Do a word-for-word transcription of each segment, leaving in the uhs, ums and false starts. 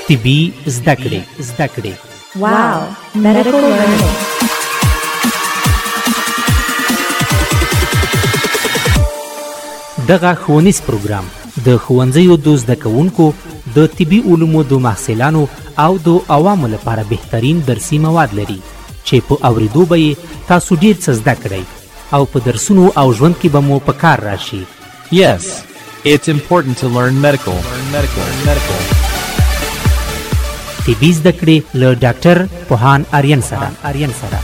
طبي زده کړې زده کړې واو medical learning. دغه ښوونیز پروګرام د ښوونځیو د زده کوونکو د طبي علومو د محصلانو او د عوامو لپاره بهترین درسي مواد لري چې په اوریدو به یې تاسو ډیر څه زده کړئ او په درسونو او ژوند کې به مو په کار راشي. Yes, it's important to learn medical. Learn medical. Learn medical. طبي زده کړې له ډاکټر پوهان آریان سره آریان سره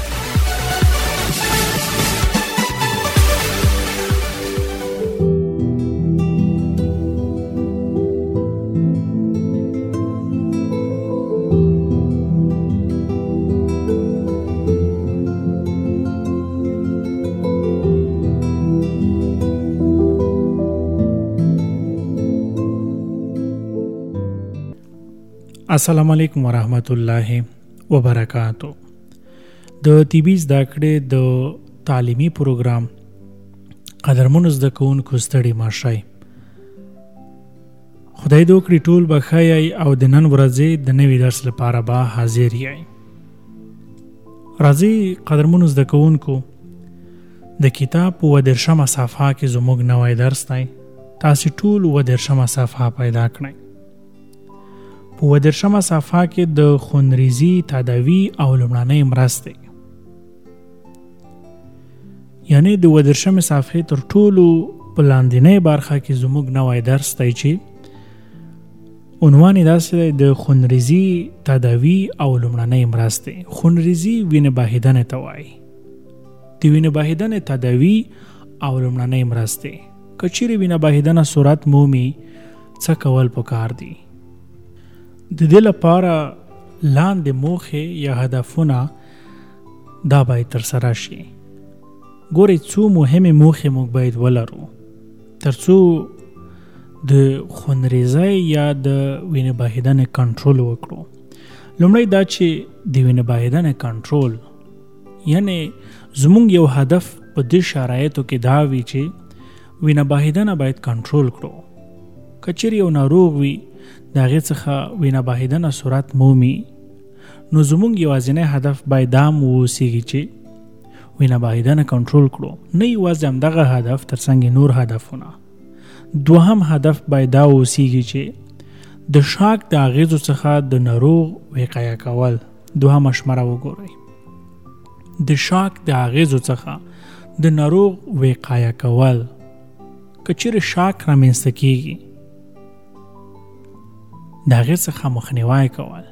السلام علیکم ورحمت الله وبرکاتو. د طبي زده کړې د تعلیمي پروګرام قدرمنو زده کوونکو ستړي مه شئ. خدای دې وکړي ټول به ښه یئ او د نن ورځې د نوي درس لپاره به حاضر یئ. راځئ قدرمنو زده کوونکو د کتاب په اووه دېرشمه صفحه کې زموږ نوی درس دی. تاسې ټول اووه دېرشمه صفحه پیدا کړئ. په اووه دېرشمه صفحه کې د خونریزي تداوي او لومړنۍ مرستې، یعنی د اووه دېرشمې صفحې تر ټولو په لاندنۍ برخه کې زموږ نوی درس دی چې عنوان یې داسې دی د خونریزي تداوي او لومړنۍ مرستې. خونریزي وینې بهېدنې ته وایي. د وینې بهېدنې تداوي او لومړنۍ مرستې. که چیرې وینه بهېدنه صورت مومي څه کول پکار دي؟ د دې لپاره لاندې موخې یا هدفونه دا باید ترسره شي. ګورئ څو مهمې موخې موږ باید ولرو تر څو د خونریزۍ یا د وینې بهېدنې کنټرول وکړو. لومړی دا چې د وینې بهېدنې کنټرول، یعنی زموږ یو هدف په دې شرایطو کې دا وي چې وینه بهېدنه باید کنټرول کړو. که چیرې یو ناروغ وي د هغې څخه وینه بهېدنه صورت مومي، نو زموږ یوازینی هدف باید دا هم واوسیږي چې وینه بهېدنه کنټرول کړو. نه یوازې همدغه هدف ترڅنګ نور هدفونه، دوهم هدف باید دا واوسیږي چې د شاک د اغېزو څخه د ناروغ وقایه کول. دوهمه شمره وګورئ، د شاک د اغېزو څخه د ناروغ وقایه کول. که چیرې شاک رامنځته کیږي د هغې څخه مخنیوی کول.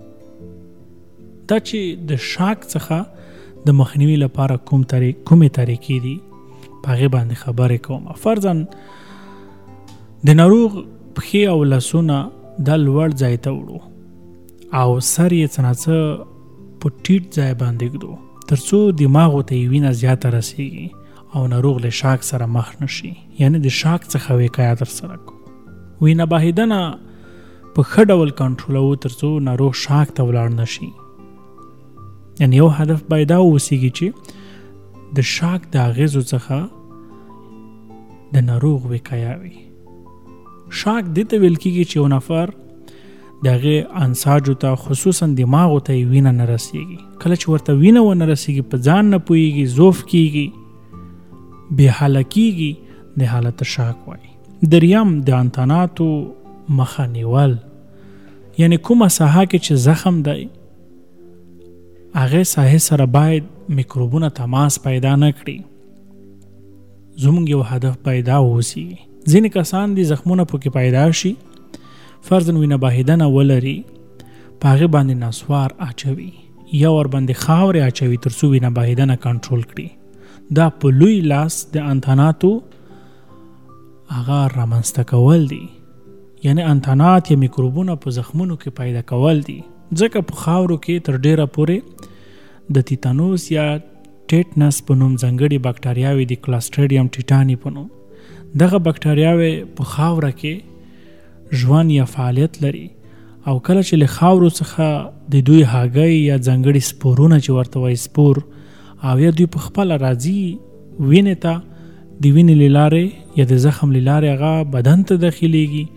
دا چې د شاک څخه د مخنیوي لپاره کوم طریق کومې طریقې دي په هغې باندې خبرې کوم. فرضاً د ناروغ پښې او لاسونه دا لوړ ځای ته وړو او سر یې څه نه څه په ټیټ ځای باندې ږدو تر څو دماغو ته یې وینه زیاته رسیږي او ناروغ له شاک سره مخ نشي، یعنی د شاک څخه وقایه ترسره کوو. وینه بهېدنه په ښه ډول کنټرولوو تر څو ناروغ شاک ته ولاړ نشي. یعنی یو هدف باید دا واوسیږي چې د شاک د اغېزو څخه د ناروغ وقایه وي. شاک دې ته ویل کېږي چې یو نفر د هغې انساجو ته خصوصا دماغو ته یې وینه نه رسیږي. کله چې ورته وینه ونه رسیږي په ځان نه پوهېږي، ضعف کېږي، بې حاله کېږي، د حالت شاک وایي. دریم د انتاناتو مخه نیول، یعنی کومه ساحه کې چې زخم دی هغې ساحې سره باید میکروبونه تماس پیدا نه کړي. زموږ یو هدف باید دا واوسي. ځینې کسان دي زخمونه پکې پیدا شي، فرضاً وینه بهېدنه ولري، په هغې باندې نسوار اچوي یا ورباندې خاورې اچوي تر څو وینه بهېدنه کنټرول کړي. دا په لوی لاس د انتاناتو هغه رامنځته کول دي، یعنی انتانات یا میکروبونه په زخمونو کې پیدا کول دي. ځکه په خاورو کې تر ډیره پورې د تیتانوس یا ټیټنس په نوم ځانګړي بکټریاوې دي، کلاسټریډیم ټیټانی په نوم. دغه بکټریاوې په خاوره کې ژوند یا فعالیت لري او کله چې له خاورو څخه د دوی هاګۍ یا ځانګړي سپورونه چې ورته وایي سپور او یا دوی په خپله راځي وینې ته د وینې له لارې یا د زخم له لارې هغه بدن ته داخلیږي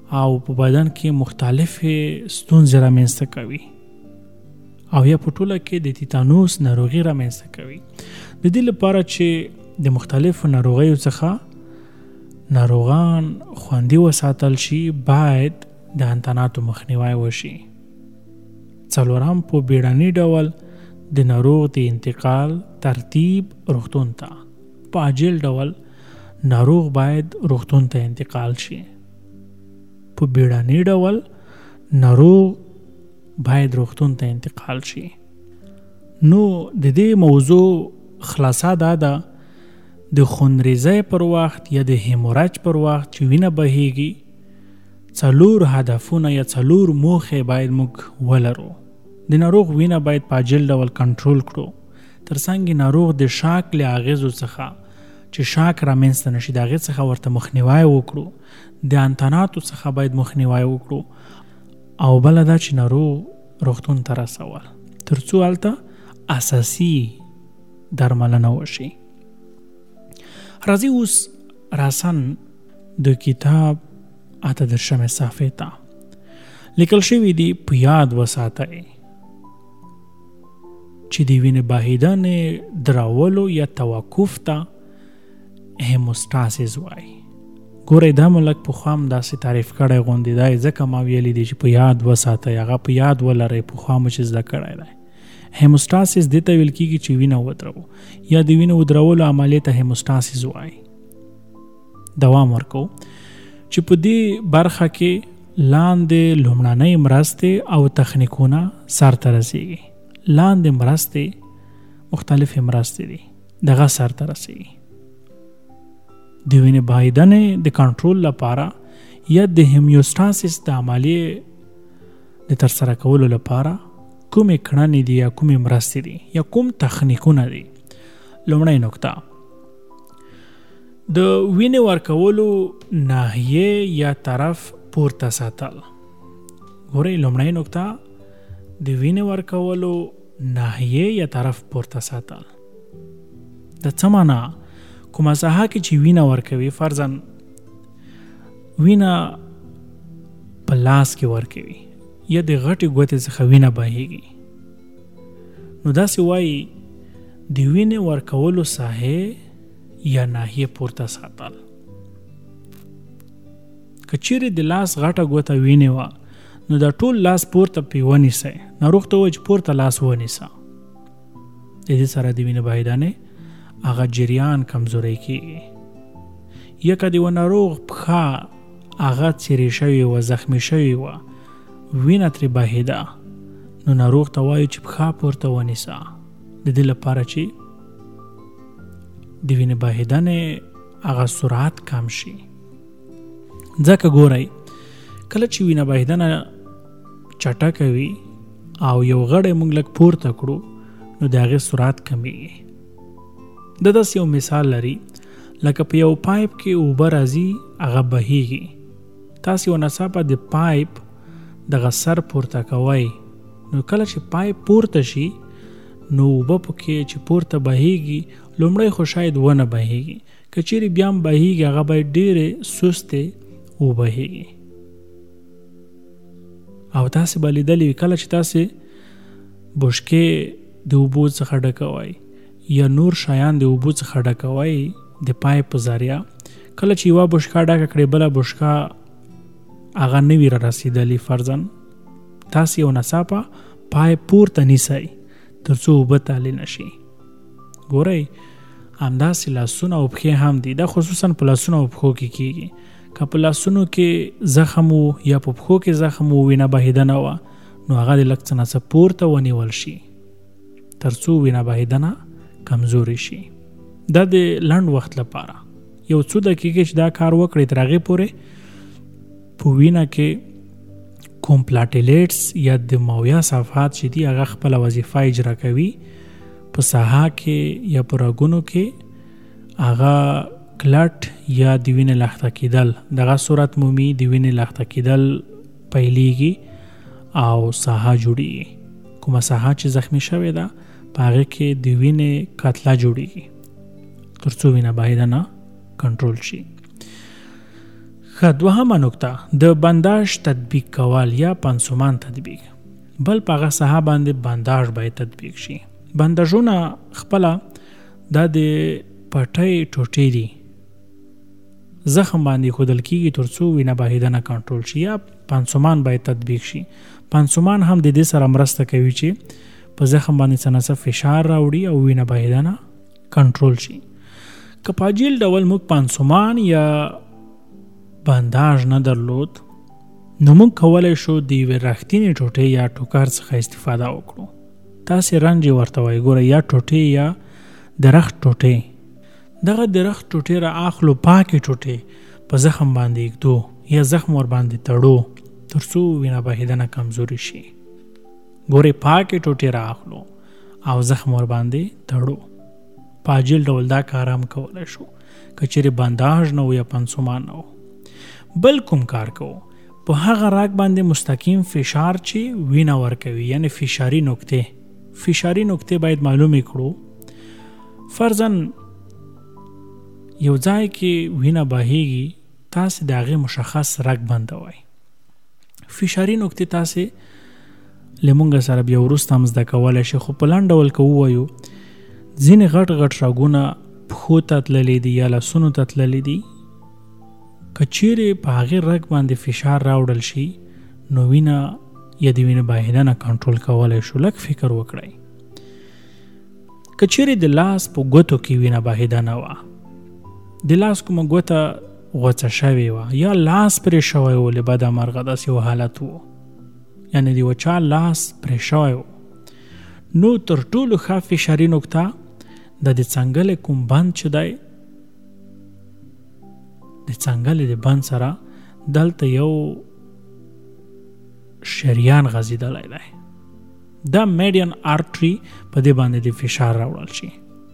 او په بدن کې مختلفې ستونزې رامنځته کوي او یا په ټوله کې د تیتانوس ناروغي رامنځته کوي. د دې لپاره چې د مختلفو ناروغیو څخه ناروغان خوندي وساتل شي باید د انتاناتو مخنیوی وشي. څلورم، په بیړني ډول د ناروغ د انتقال ترتیب روغتون ته. په عاجل ډول ناروغ باید روغتون ته انتقال شي. په بیړني ډول ناروغ باید روغتون ته انتقال شي. نو د دې موضوع خلاصه دا ده د خونریزۍ پر وخت یا د هیموراج پر وخت چې وینه بهیږي څلور هدفونه یا څلور موخې باید موږ ولرو. د ناروغ وینه باید په عاجل ډول کنټرول کړو. ترڅنګ ناروغ د شاک له اغیزو څخه چې شاک رامنځته نشي د هغې څخه ورته مخنیوی وکړو. د انتاناتو څخه باید مخنیوی وکړو او بله دا چې ناروغ روغتون ته رسول تر څو هلته اساسي درملنه وشي. راځي اوس راسن د کتاب اته دېرشمې صفحې ته لیکل شوي دي په یاد وساتئ چې د وینې بهیدنې درولو یا توقف ته هیموستاسیس وایي. ګورئ دا ملک پخوا هم داسې تعریف کړی غوندې دی ځکه ما ویلی دی چې په یاد وساتئ هغه په یاد ولرئ پخوا مو چې زده کړی دی. هیموستاسیس دې ته ویل کېږي چې وینه ودرو یا د وینې ودرولو عملیې ته هیموستاسیس وایي. دوام ورکو چې په دې برخه کې لاندې لومړنۍ مرستې او تخنیکونه سرته رسیږي. لاندې مرستې مختلفې مرستې دي دغه سرته رسیږي. د وینې بهیدنې د کنټرول لپاره یا د هیموستاسیس د عملیې د ترسره کولو لپاره کومې کړنې دي یا کومې مرستې دي یا کوم تخنیکونه دي. لومړۍ نکته د وینې ورکولو ناحیې یا طرف پورته ساتل. ګورئ لومړۍ نکته د وینې ورکولو ناحیې یا طرف پورته ساتل. د څه معنا؟ کومه ساحه کې چې وینه ورکوي فرضاً وینه په لاس کې ورکوي یا د غټې ګوتې څخه وینه بهیږي نو داسې وایي د وینې ورکولو ساحې یا ناحیې پورته ساتل. که چیرې د لاس غټه ګوته وینې وه نو دا ټول لاس پورته پې ونیسئ. ناروغ ته وایي چې پورته لاس ونیسه. د دې سره د وینې بهیدنې هغه جریان کمزوری کېږي. یا که د یوه ناروغ پښه هغه څیرې شوې وه زخمي شوې وه وینه ترې بهیده نو ناروغ ته وایو چې پښه پورته ونیسه د دې لپاره چې د وینې بهیدنې هغه سرعت کم شي. ځکه ګورئ کله چې وینه بهیدنه چټکه وي او یو غړی موږ لږ پورته کړو نو د هغې سرعت کمیږي. د داسې یو مثال لري لکه په یو پایپ کې اوبه راځي هغه بهیږي. تاسې یو ناڅاپه د پایپ دغه سر پورته کوئ نو کله چې پایپ پورته شي نو اوبه پکې چې پورته بهیږي لومړی خو شاید ونه بهیږي که چیرې بیا هم بهیږي هغه باید ډېرې سستې وبهیږي. او تاسې به لیدلي وي کله چې تاسې بشکې د اوبو څخه ډکوئ یا نور شیان د اوبو څخه ډکوئ د پایپ په ذریعه کله چې یوه بشکه ډکه کړې بله بشکه هغه نه وي را رسېدلي فرضاً تاسې یو ناڅاپه پایپ پورته نیسئ تر څو اوبه تالې نه شي. ګورئ همداسې لاسونه او پښې هم دي. دا خصوصاً په لاسونو او پښو کې کېږي. که په لاسونو کې زخم و یا په پښو کې زخم و وینه بهیدنه وه نو هغه د لږ څه نه څه پورته ونیول شي تر څو وینه بهیدنه کمزوري شي. دا د لنډ وخت لپاره یو څو دقیقې چې دا کار وکړئ تر هغې پورې په وینه کې کوم پلاټیلیټس یا دمویه صفحات چې دي هغه خپله وظیفه اجرا کوي. په ساحه کې یا په رګونو کې هغه کلټ یا د وینې لخته کېدل دغه صورت مومي. د وینې لخته کېدل پیلیږي او ساحه جوړیږي. کومه ساحه چې زخمی شوې ده په هغې کې د وینې کتله جوړیږي تر څو وینه بهیدنه کنټرول شي. ښه دوهمه نکته د بنداژ تطبیق کول یا پنسومان تطبیق. بل په هغه ساحه باندې بنداژ باید تطبیق شي. بنداژونه خپله دا د پټۍ ټوټې دي زخم باندې ښودل کېږي تر څو وینه بهېدنه کنټرول شي، یا پنسومان باید تطبیق شي. پنسومان هم د دې سره مرسته کوي چې په زخم باندې څه نه څه فشار راوړي او وینه بهېدنه کنټرول شي. که په عاجل ډول موږ پنسومان یا بنداژ نه درلود نو موږ کولی شو د یوې رښتینې ټوټې یا ټوکر څخه استفاده وکړو. تاسې رنج یې ورته وایي، ګوره یا ټوټې یا د رخت ټوټې. دغه د رخت ټوټې را اخلو، پاکې ټوټې په زخم باندې ایږدو یا زخم ور باندې تړو تر څو وینه بهېدنه کمزوري شي. ګورې پاکې ټوټې را اخلو او زخم ور باندې تړو. په عاجل ډول دا کار هم کولی شو که چیرې بنداژ نه و یا پنسومان نه و. بل کوم کار کوو په هغه راګ باندې مستقیم فشار چې وینه ورکوي، یعنی فشاري نقطې. فشاري نقطې باید معلومې کړو. فرضاً یو ځای کې وینه بهېږي، تاسې د هغې مشخص رګ بندوئ. فشاري نقطې تاسې له موږ سره بیا وروسته هم زده کولی شي، خو په لنډ ډول که ووایو ځینې غټ غټ رګونه پښو ته تللی دي یا لاسونو ته تللی دي. که چیرې په هغې رګ باندې فشار راوړل شي نو وینه یا د وینې بهېدنه کنټرول کولی شو. لږ فکر وکړئ، که چیرې د لاس په ګوتو کې وینه بهېدنه وه، د لاس کومه ګوته غوڅه شوې وه یا لاس پرې شوی و، له بده مرغه داسې یو حالت و، یعنی د یو چا لاس پرې شوی و، نو تر ټولو ښه فشاري نقطه د د څنګلې کوم بند چې دی، د څنګلې د بند سره دلته یو شریان غځېدلی دی. دا میډین آرټري په دې باندې د فشار راوړل شي.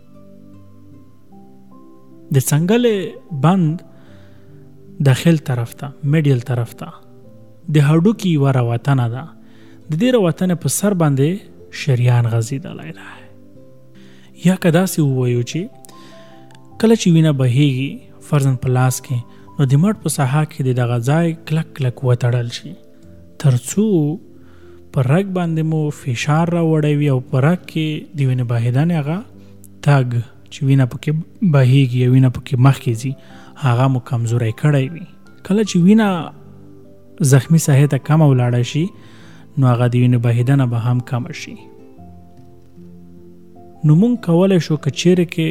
د څنګلې بند داخل طرف ته، میډیل طرف ته د هډوکي یوه راوتنه ده. د دې راوتنې په سر باندې شریان غځېدلی دی. یا که داسې ووایو چې کله چې وینه بهېږي فرضاً په لاس کې، نو د مټ په ساحه کې د دغه ځای کلک کلک وتړل شي تر څو په رګ باندې مو فشار راوړی او په رګ کې د وینې بهېدنې هغه تګ چې وینه پکې بهېږي یا وینه پکې مخکې ځي هغه مو کمزوری کړی وي. کله چې وینه زخمي ساحې ته کمه ولاړه شي نو هغه د وینې بهېدنه به هم کمه شي. نو مونږ کولی شو که چیرې کې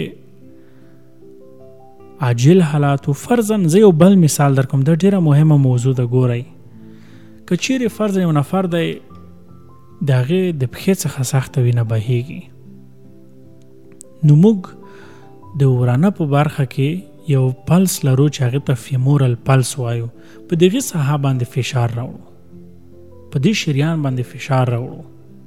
عاجل حالاتو، فرضاً زه یو بل مثال در کوم، دا ډیره مهمه موضوع ده. ګورئ، که چیرې فرضاً یو نفر دی د هغې د پښې څخه سخته وینه بهېږي، نو موږ د ورانه په برخه کې یو پلس لرو چې هغې ته فیمورل پلس وایو. په دغې ساحه باندې فشار راوړو، په دې شریان باندې فشار راوړو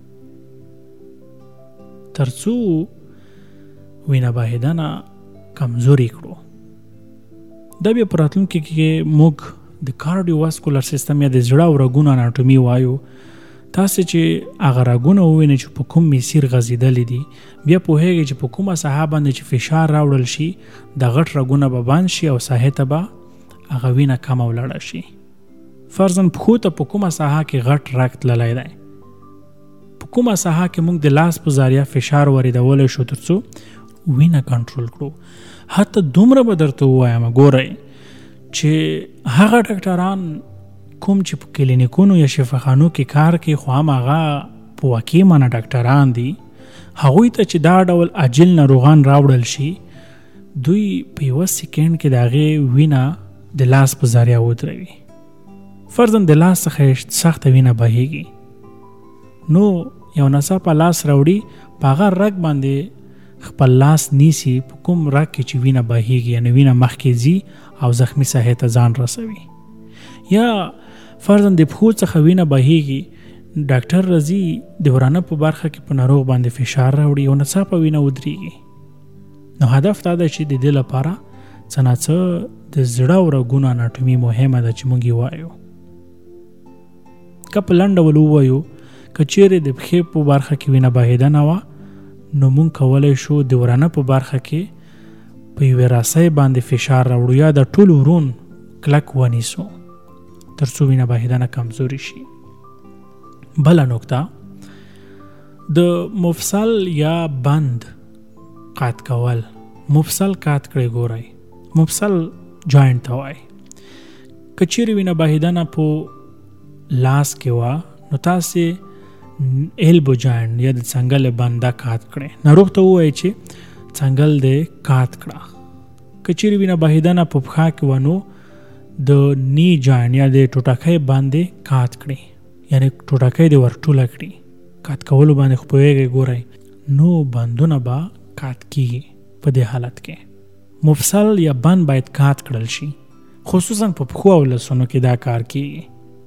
تر څو وینه بهېدنه کمزوري کړو. دا بیا په راتلونکي کې موږ د کارډیو واسکولر سیستم یا د زړه او رګونو اناټومي وایو. تاسې چې هغه رګونه ووینئ چې په کوم مسیر غځېدلي دي، بیا پوهیږئ چې په کومه ساحه باندې چې فشار راوړل شي د غټ رګونه به بند شي او ساحې ته به هغه وینه کمه ولاړه شي. فرضاً پښو ته په کومه ساحه کې غټ رګ تللی دی، په کومه ساحه کې موږ د لاس په ذریعه فشار ورېدولی شو تر څو وینه کنټرول کړو. حتی دومره به درته ووایم، ګورئ چې هغه ډاکټران کوم چې په کلینیکونو یا شفاخانو کې کار کوي خو هم هغه په واقعي معنی ډاکټران دي، هغوی ته چې دا ډول عاجل ناروغان راوړل شي دوی په یوه سیکنډ کې د هغې وینه د لاس په ذریعه ودروي. فرضاً د لاس څخه سخته وینه بهېږي، نو یو ناڅاپه لاس راوړي په هغه رګ باندې خپل لاس نیسي په کوم رګ کې چې وینه بهېږي، یعنې وینه مخکې ځي او زخمي ساحې ته ځان رسوي. یا فرضاً د پښو څخه وینه بهېږي، ډاکټر راځي د ورانه په برخه کې په ناروغ باندې فشار راوړي او ناڅاپه وینه ودرېږي. نو هدف دا ده چې د دې لپاره څه نه څه د زړه او رګونو اناټومي مهمه ده چې موږ یې وایو. که په لنډ ډول ووایو، که چیرې د پښې په برخه کې وینه بهېدنه وه نو موږ کولی شو د ورانه په برخه کې په یوې راسۍ باندې فشار راوړو یا د ټول ورون کلک ونیسو تر څو وینه بهیدنه کمزوري شي. بله نکته د مفصل یا بند قات کول. مفصل قات کړئ. ګورئ مفصل جوینټ ته وایي. که چیرې وینه بهیدنه په لاس کې وه نو تاسې ایلبو جوینټ یا د څنګل بنده قات کړئ. ناروغ ته ووایئ چې څنګل دې قات کړه. که چیرې وینه بهیدنه په پښه کې وه نو د نی جوینټ یا د ټوټکۍ باندې قات کړئ، یعنی ټوټکۍ دې ورټوله کړي. قات کولو باندې خو پوهېږئ. ګورئ نو بندونه به قات کیږي. په دې حالت کې مفصل یا بند باید قات کړل شي. خصوصا په پښو او لاسونو کې دا کار کیږي.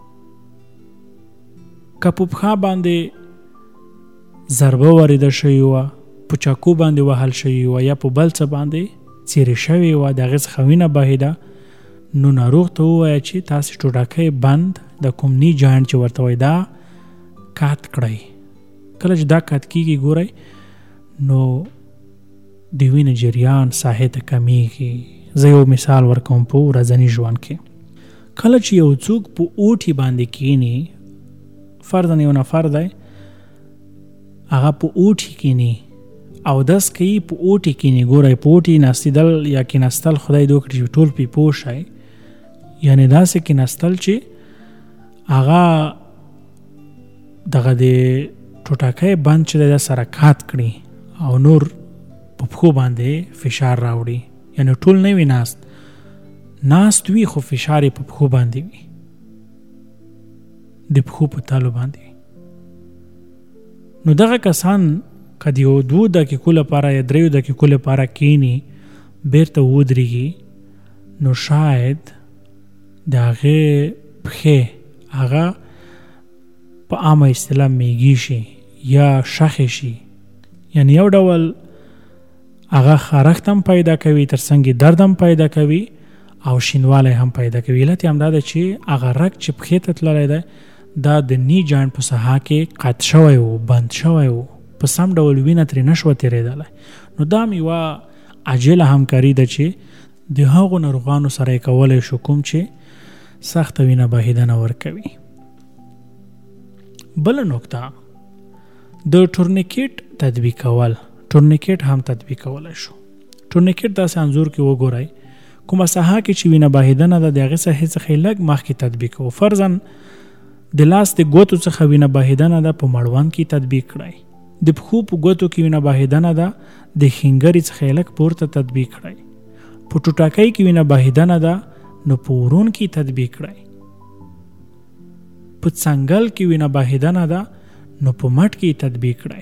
که په پښه باندې ضربه وارده شوې وه، په چاقو باندې وهل شوې وه یا په بل څه باندې څیرې شوې وه، د هغې څخه وینه بهېده، نو ناروغ ته ووایه چې تاسې ټوټکۍ بند د کوم نی جوینټ چې ورته وایي دا قات کړئ. کله چې دا قات کیږي ګورئ نو د وینې جریان ساحې ته کمیږي. زه یو مثال ورکوم په ورځني ژوند کې. کله چې یو څوک په اوټي باندې کینی، فرضاً یو نفر دی هغه په اوټي کینی او داس کوي په اوټي کینی. ګورئ په اوټي ناستېدل یا کیناستل خدای دې وکړي چې ټول پې پوه شئ، یعنې داسې کیناستل چې هغه دغه د ټوټکۍ بند چې دی دا سره قات کړي او نور په پښو باندې فشار راوړي. یعنی ټول نه وي ناست، ناست وي خو فشار یې په پښو باندې وي، د پښو په تالو باندې. نو دغه کسان که د یو دوه دقیقو لپاره یا دریو دقیقو لپاره کینی بیرته ودرېږي نو شاید د هغې پښې هغه په عامه اصطلاح میږي شي یا شخې شي، یعنی یو ډول هغه خارښت هم پیدا کوي، ترڅنګ درد هم پیدا کوي او شینوالی هم پیدا کوي. علت یې همدا ده چې هغه رګ چې پښې ته تللی دی دا د نی جوینټ په ساحه کې قات شوی و، بند شوی و، په سم ډول وینه ترې نشوه تېرېدلی. نو دا هم یوه عاجله همکاري ده چې د هغو ناروغانو سره یې کولی شو کوم چې سخته وینه بهیدنه ورکوي. بله نکته د ټورنیکټ تطبیقول. ټورنیکټ هم تطبیق کولی شو. ټورنیکټ داسې انځور کې وګورئ کومه ساحه کې چې وینه بهیدنه ده د هغې ساحې څخه یې لږ مخکې تطبیق کوو. فرضاً د لاس د ګوتو څخه وینه بهیدنه ده په مړوند کې تطبیق کړئ. د پښو په ګوتو کې وینه بهیدنه ده د ښنګري څخه یې لږ پورته تطبیق کړئ. په ټوټکۍ کې وینه بهیدنه ده نو په ورون کې تطبیق کړئ. په څنګل کې وینه بهیدنه ده نو په مټ کې تطبیق کړئ.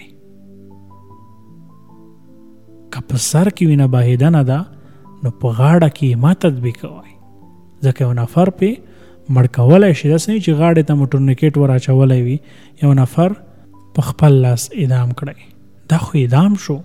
که په سر کې وینه بهیدنه ده نو په غاړه کې ما تطبیق کوئ، ځکه یو نفر پې مړ کولی شي. داسې نه چې غاړې ته مو ټورنیکټ ور اچولی وي، یو نفر په خپل لاس اعدام کړی، دا خو اعدام شو.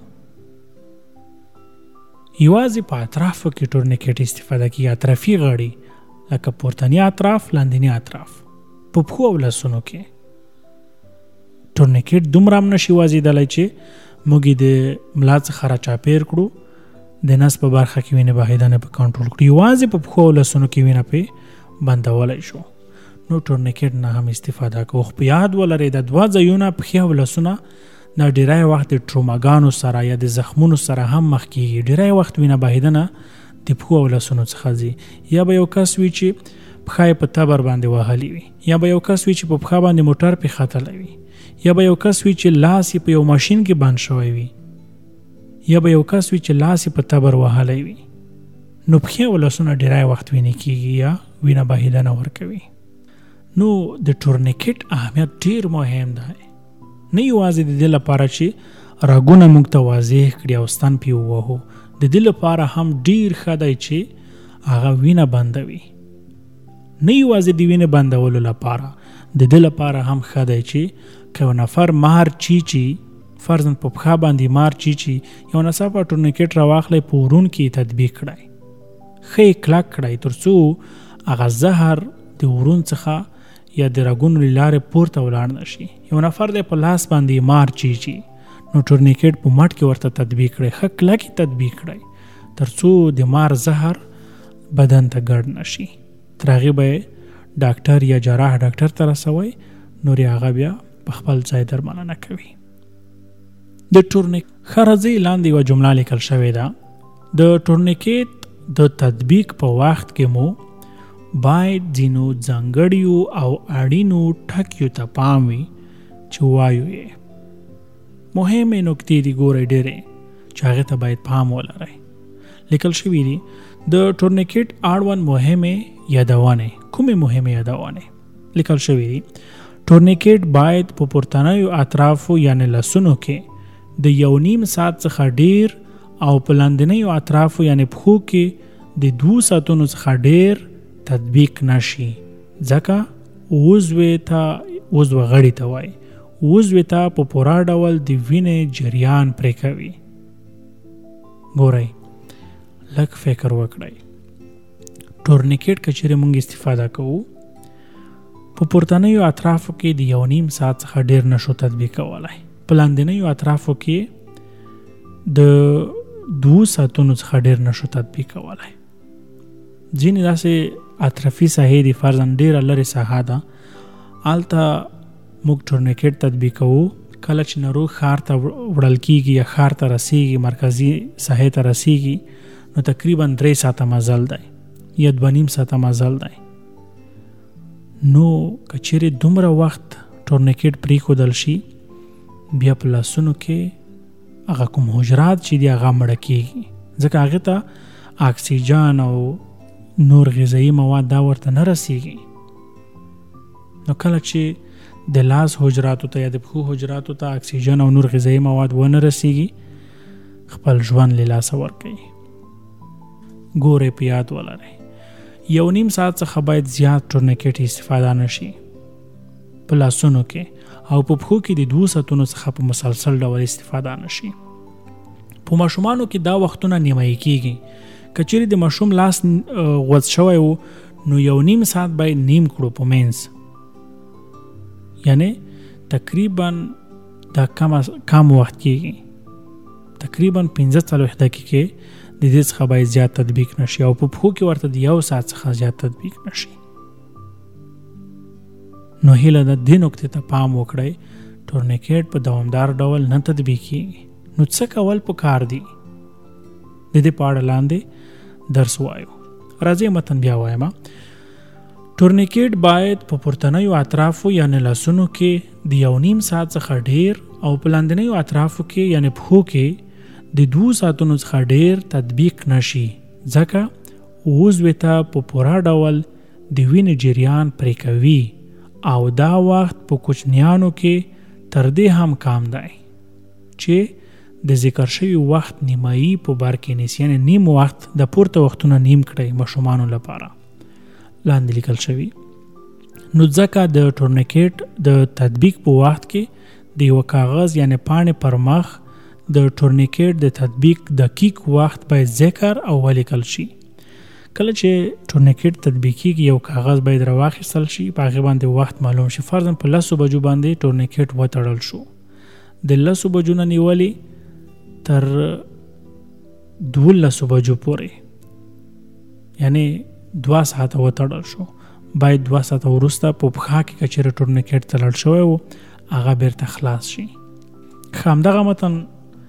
یوازې په اطرافو کې ټورنیکټ استفاده کیږي، اطرافي غاړې لکه پورتني اطراف، لاندني اطراف. په پښو او لاسونو کې ټورنیکټ دومره هم نشي وازېدلی چې موږ یې د ملا څخه راچاپېر کړو، د نس په برخه کې وینې بهیدنه په کنټرول کړو. یوازې په پښو او لاسونو کې وینه پې بندولی شو. نو ټورنیکټ نه هم استفاده کوو. خو په یاد ولرئ دا دوه ځایونه پښې او لاسونه دا ډېری وخت د ټروماګانو سره یا د زخمونو سره هم مخ کېږي. ډېری وخت وینه بهیدنه د پښو او لاسونو څخه ځي. یا به یو کس وي چې پښه یې په تبر باندې وهلې وي، یا به یو کس وي چې په پښه باندې موټر پې ختلی وي، یا به یو کس وي چې لاس یې په یو ماشین کې بند شوی وي، یا به یو کس وي چې لاس یې په تبر وهلی وي. نو پښې او لاسونه ډېری وخت وینې کېږي یا وینه بهیدنه ورکوي. نو د ټورنیکټ اهمیت ډېر مهم دی، نه یوازې د دې لپاره چې رګونه موږ ته واضح کړي او ستن پې ووهو، د دې لپاره هم ډېر ښه دی چې هغه وینه بندوي. نه یوازې د وینې بندولو لپاره، د دې لپاره هم ښه دی چې که یو نفر مار چیچي، فرضاً په پښه باندې مار چیچي، یو ناڅاپه ټورنیکټ راواخلی په ورون کې تطبیق کړئ، ښه یې کلک کړئ تر څو هغه زهر د ورون څخه یا د رګونو له لارې پورته ولاړ نه شي. یو نفر دی په لاس باندې مار چیچي، نو ټورنیکټ په مټ کې ورته تطبیق کړئ، ښه کلک یې تطبیق کړئ تر څو د مار زهر بدن ته ګډ نه شي. تر هغې به ډاکټر یا جراح ډاکټر ته رسوئ، نور یې هغه بیا په خپل ځای درملنه کوي. د ټورنیک ښه راځئ لاندې یوه جمله لیکل شوې ده. د ټورنیکېټ د تطبیق په وخت کې مو باید ځینو ځانګړیو او اړینو ټکیو ته پام وي چې وایو یې. مهمې نکتې دي ګورئ ډېرې چې هغې ته باید پام ولرئ. لیکل شوي دي د ټورنیکېټ اړوند مهمې یادونې. کومې مهمې یادونې لیکل شوي دي؟ ټورنیکېټ باید په پورتنیو اطرافو یعنې لاسونو کې د یو نیم ساعت څخه ډیر او په لاندنیو اطرافو یعنې پښو کې د دوه ساعتونو څخه ډیر تطبیق نشي، ځکه عضوې ته عضو غړي ته وایي عضوې ته په پوره ډول د وینې جریان پرې کوي. ګورئ لږ فکر وکړئ. ټورنیکېټ که چیرې موږ استفاده کوو په پورتنیو اطرافو کې د یو نیم ساعت څخه ډیر نشو تطبیق کولی، په لاندنیو اطرافو کې د دوه ساعتونو څخه ډیر نشو تطبیق کولی. ځینې داسې اطرافي ساحې دي، فرضاً ډیره لرې ساحه ده، هلته موږ ټورنیکېټ تطبیق کوو. کله چې ناروغ ښار ته وړل کېږي یا ښار ته رسېږي، مرکزي ساحې ته رسېږي، نو تقریبا درې ساعته مزل دی یا دوه نیم ساعته مزل دی. نو که چیرې دومره وخت ټورنیکېټ پرېښودل شي، بیا په لاسونو کې هغه کوم حجرات چې دي هغه مړه کېږي، ځکه هغې ته اکسیجن او نور غذایي مواد دا ورته نه رسېږي. نو کله چې د لاس حجراتو ته یا د پښو حجراتو ته اکسیجن او نور غذایي مواد ونه رسېږي، خپل ژوند له لاسه ورکوي. ګورئ په یاد ولرئ یو نیم ساعت څخه باید زیات ټورنیکېټ استفاده نشي په لاسونو کې، او په پښو کې د دوه ساعتونو څخه په مسلسل ډول استفاده نشي. په ماشومانو کې دا وختونه نیمایي کېږي. که چیرې د ماشوم لاس غوڅ شوی و، نو یو نیم ساعت باید نیم کړو په منځ، یعنی تقریبا دا کم کم وخت کېږي، تقریبا پنځه څلوېښت دقیقې د دې څخه باید زیات تطبیق نشي، او په پښو کې ورته د یو ساعت څخه زیات تطبیق نشي. نو هیله ده دې نکتې ته پام وکړئ. ټورنیکېټ په دوامدار ډول نه تطبیق کېږي. نو څه کول پکار دي؟ د دې په اړه لاندې درس وایو. راځئ متن بیا وایم. ټورنیکېټ باید په پورتنیو اطرافو یعنې لاسونو کې د یو نیم ساعت څخه ډیر او په لاندنیو اطرافو کې یعنې پښو کې د دوه ساعتونو څخه ډیر تطبیق نشي، ځکه عضوې ته په پوره ډول د وینې جریان پرې کوي، او دا وخت په کوچنیانو کې تر دې هم کم دی چې د ذکر شوي وخت نیمایي په بر کې نیسي، یعنې نیم وخت د پورته وختونه نیم کړئ ماشومانو لپاره. لاندې لیکل شوي. نو ځکه د ټورنیکېټ د تطبیق په وخت کې د یو کاغذ یعنې پاڼې پر مخ د ټورنیکېټ د تطبیق دقیق وخت باید ذکر او ولیکل شي. کله چې ټورنیکېټ تطبیق کېږي، یو کاغذ باید راواخیستل شي، په هغې باندې وخت معلوم شي. فرضاً په لسو بجو باندې ټورنیکېټ وتړل شو، د لسو بجو نه نیولې تر دولسو بجو پورې، یعنی دوه ساعته وتړل شو، باید دوه ساعته وروسته په پښه کې که چیرې ټورنیکېټ تړل شوی و، هغه بیرته خلاص شي. همدغه متن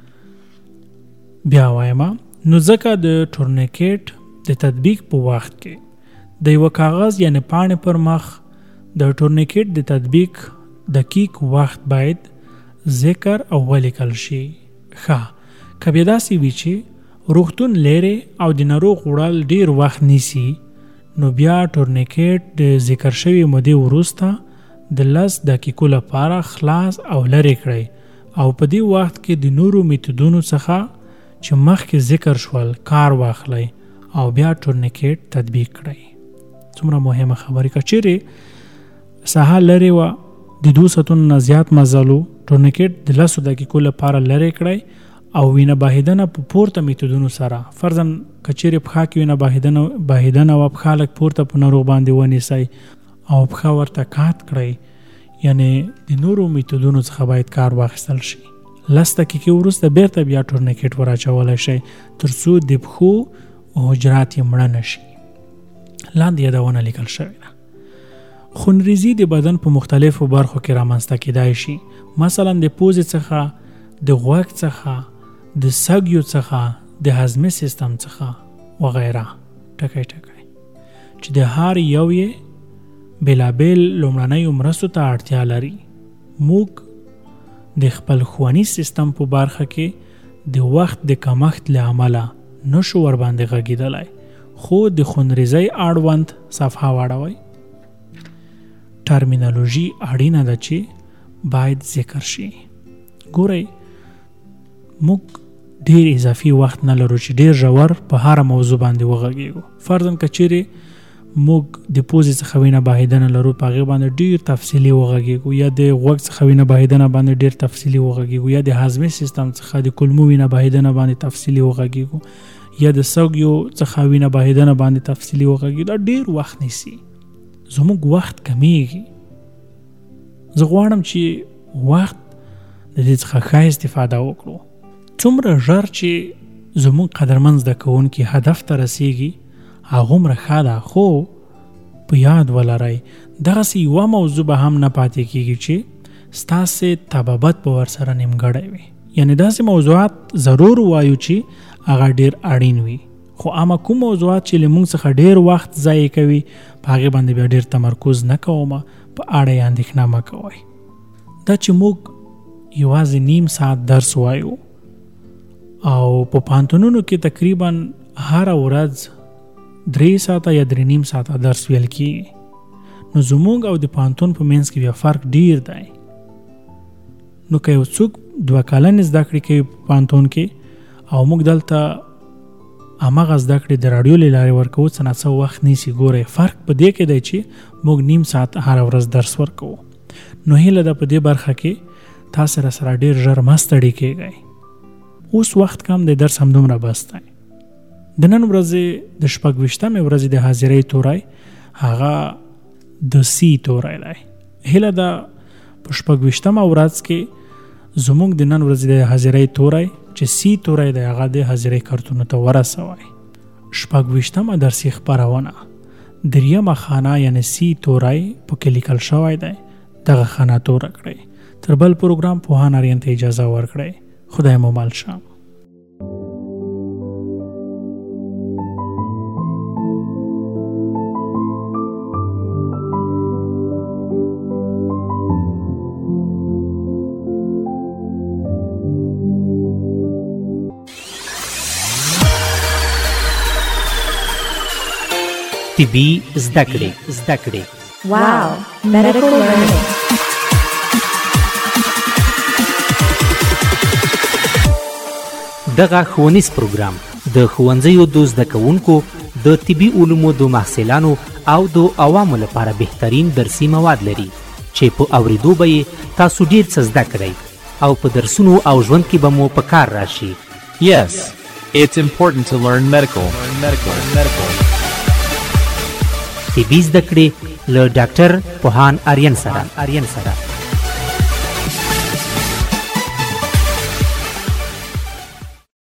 بیا وایم. نو ځکه د ټورنیکېټ د تطبیق په وخت کې د یو کاغذ یعنی پاڼې پر مخ د ټورنیکېټ د تطبیق دقیق وخت باید ذکر او ولیکل شي. ښه که بیا داسې وي چې روغتون لرې او د ناروغ وړل ډیر وخت نیسي، نو بیا ټورنیکېټ د ذکر شوي مودې وروسته د لس دقیقو لپاره خلاص او لرې کړئ، او په دې وخت کې د نورو میتودونو څخه چې مخکې ذکر شول کار واخلئ او بیا ټورنیکېټ تطبیق کړئ. څومره مهمه خبرې. که چیرې ساحه لرې وه، د دوه ساعتونو نه زیات مزل و، ټورنیکېټ د لسو دقیقو لپاره لرې کړئ او وینه بهیدنه په پورته میتودونو سره. فرضاً که چیرې پښه کې وینه بهیدنه بهیدنه وه، پښه لږ پورته په ناروغ باندې ونیسئ او پښه ورته کات کړئ، یعنې د نورو میتودونو څخه باید کار واخیستل شي. لس دقیقې وروسته بیرته بیا ټورنیکېټ ور اچولی شئ، تر څو د پښو حجرات یې مړه نشي. لاندې یادونه لیکل شوې ده. خونریزي د بدن په مختلفو برخو کې رامنځته کېدای شي، مثلا د پوزې څخه، د غوږ څخه، د سږیو څخه، د هضمي سیستم څخه وغیره. ټکی ټکی چې د هر یو یې بېلابېل لومړنیو مرستو ته اړتیا لري. موږ د خپل ښوونیز سیستم په برخه کې د وخت د کمښت له امله نشو ورباندې غږېدلی، خو د خونریزۍ اړوند صفحه واړوئ. ټرمینالوژي اړینه ده چې باید ذکر شي. ګورئ، موږ ډیر اضافي وخت نه لرو چې ډیر ژور په هر موضوع باندې وغږیږو. فرضاً که چیرې موږ د پوزې څخه وینه بهیدنه لرو، په هغې باندې ډیر تفصیلي وغږیږو، یا د غوږ څخه وینه بهیدنه باندې ډیر تفصیلي وغږیږو، یا د هضمي سیستم څخه د کولمو وینه بهیدنه باندې تفصیلي وغږیږو، یا د سږیو څخه وینه بهیدنه باندې تفصیلي وغږیږو. دا ډیر وخت نیسي، زموږ وخت کمیږي. زه غواړم چې وخت د دې څخه ښه استفاده وکړو. څومره ژر چې زموږ قدرمن زده کوونکي هدف ته رسیږي هغومره ښه ده، خو په یاد ولرئ دغسې یوه موضوع به هم نه پاتې کېږي چې ستاسې طبابت به ورسره نیمګړی وي. یعنې داسې موضوعات ضرور وایو چې هغه ډېر اړین وي، خو اما کوم موضوعات چې له موږ څخه ډېر وخت ضایع کوي په هغې باندې بیا ډېر تمرکز نه کوم. په اړه یې اندېښنه مه کوئ. دا چې موږ یوازې نیم ساعت درس وایو او په پوهنتونونو کې تقریبا هره ورځ درې ساعته یا درې نیم ساعته درس ویل کېږي، نو زموږ او د پوهنتون په منځ کې بیا فرق ډیر دی. نو که یو څوک دوه کلنې زده کړې کوي په پوهنتون کې او موږ دلته هماغه زده کړې د راډیو له لارې ورکوو، څه نه څه وخت نیسي. ګورئ، فرق په دې کې دی چې موږ نیم ساعت هره ورځ درس ورکوو. نو هیله ده په دې برخه کې تاسو را سره ډیر ژر مه ستړي کېږئ. اوس وخت کم دی، درس همدومره بس دی. د نن ورځې د شپږ ویشتمې ورځې د حاضرۍ توری هغه د سی توری دی. هیله ده په شپږ ویشتمه ورځ کې زموږ د نن ورځې د حاضرۍ توری چې سی توری دی هغه د حاضرۍ کارتونو ته ورسوئ. شپږ ویشتمه درسي خپرونه دریمه خانه یعنې سی توری پکې لیکل شوی دی، دغه خانه توره کړئ. تر بل پروګرام پوهان آرین ته اجازه ورکړئ. خدای مو مل شه. طبي زده کړې زده کړې Wow, medical learning. دغه ښوونیز پروګرام د ښوونځیو د زده کوونکو، د طبي علومو د محصلانو او د عوامو لپاره بهترین درسي مواد لري چې په اورېدو به یې تاسو ډېر څه زده کړئ او په درسونو او ژوند کې به مو په کار راشي. Yes, it's important to learn medical. Learn medical. Medical. طبي زده کړې له ډاکټر پوهان آرین سره آرین سره